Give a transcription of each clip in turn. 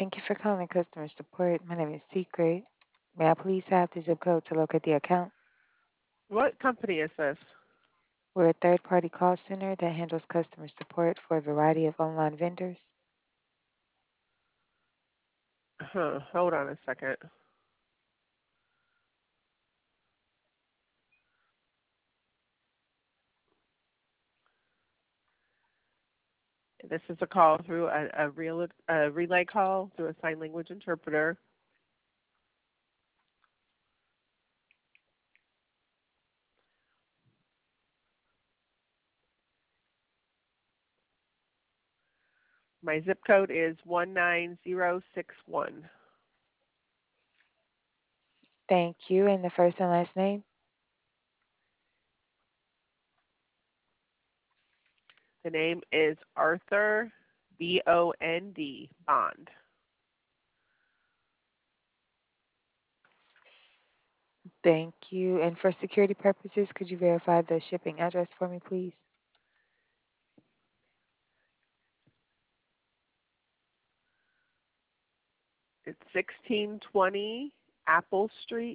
Thank you for calling customer support. My name is Secret. May I please have the zip code to locate the account? What company is this? We're a third-party call center that handles customer support for a variety of online vendors. Huh, hold on a second. This is a call through a relay call through a sign language interpreter. My zip code is 19061. Thank you. And the first and last name? The name is Arthur Bond Bond. Thank you. And for security purposes, could you verify the shipping address for me, please? It's 1620 Apple Street,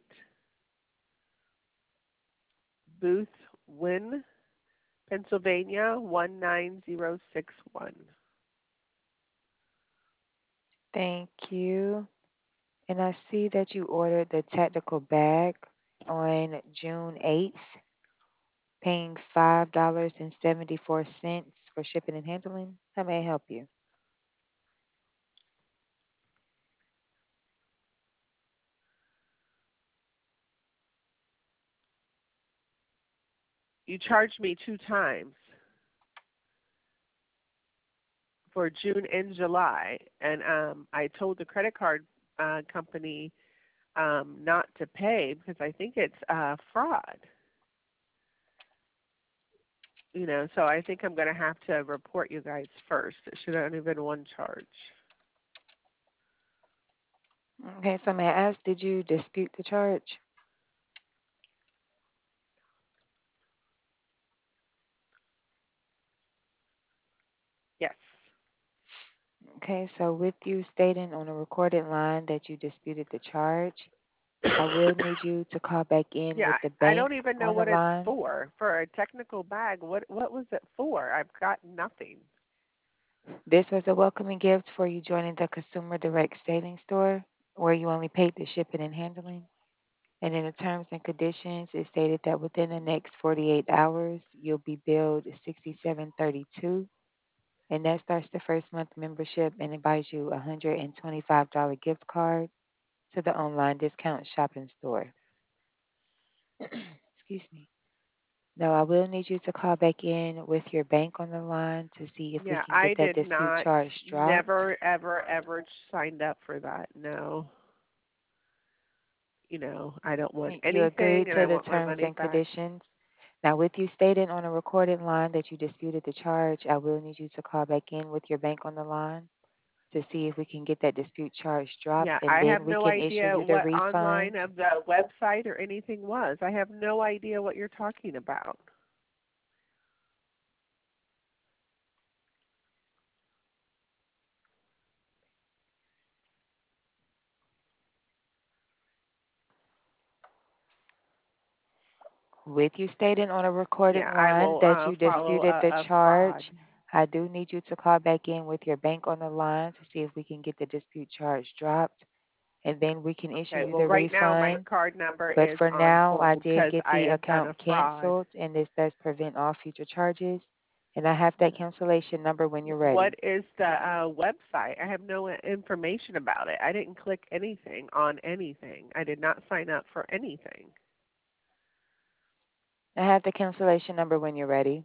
Booth Wynn, Pennsylvania 19061. Thank you. And I see that you ordered the tactical bag on June 8th, paying $5.74 for shipping and handling. How may I help you? You charged me 2 times for June and July, and I told the credit card company not to pay because I think it's fraud. So I think I'm going to have to report you guys first. It should have only been one charge. Okay, so may I ask, did you dispute the charge? Yes. Okay, so with you stating on a recorded line that you disputed the charge, I will need you to call back in Yeah, with the I bank don't even know on the what it's line. for. For a technical bag, what was it for? I've got nothing. This was a welcoming gift for you joining the Consumer Direct Savings Store, where you only paid the shipping and handling. And in the terms and conditions, it stated that within the next 48 hours, you'll be billed 67.32, and that starts the first month membership and it buys you a $125 gift card to the online discount shopping store. Excuse me. No, I will need you to call back in with your bank on the line to see if we Yeah, can get I that did dispute not, charge dropped. never, ever signed up for that. No. I don't want You anything agreed and to I the want my terms money and back. conditions. Now, with you stating on a recorded line that you disputed the charge, I will need you to call back in with your bank on the line to see if we can get that dispute charge dropped, Yeah, and I have then we no can issue idea you the what refund. online of the website or anything was. I have no idea what you're talking about. With you stating on a recorded Yeah, I line will that you follow disputed the a charge, fraud. I do need you to call back in with your bank on the line to see if we can get the dispute charge dropped, and then we can issue Okay, you well, the right now my refund. card number But is for on now, I hold did because get I the have done a account fraud. canceled, and this does prevent all future charges. And I have that cancellation number when you're What ready. is the website? I have no information about it. I didn't click anything on anything. I did not sign up for anything. I have the cancellation number when you're ready.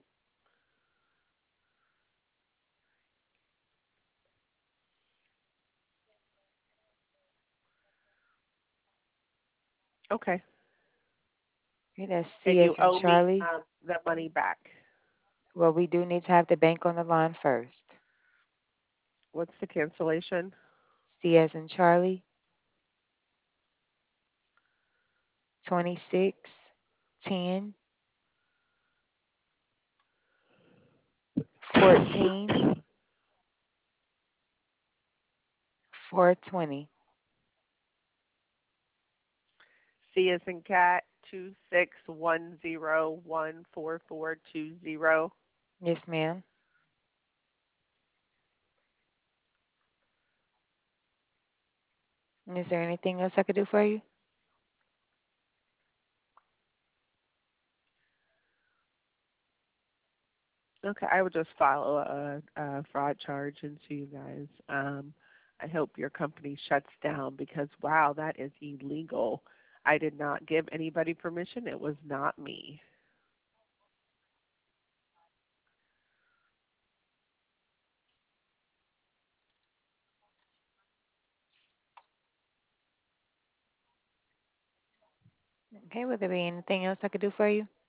Okay. Okay, that's And C as you in owe me Charlie. the money back. Well, we do need to have the bank on the line first. What's the cancellation? C as in Charlie, 26, 10, 14, 420. C as in cat 2610144420. Yes, ma'am. And is there anything else I could do for you? Okay, I would just file a fraud charge into you guys. I hope your company shuts down because wow, that is illegal. I did not give anybody permission. It was not me. Okay, will there be anything else I could do for you?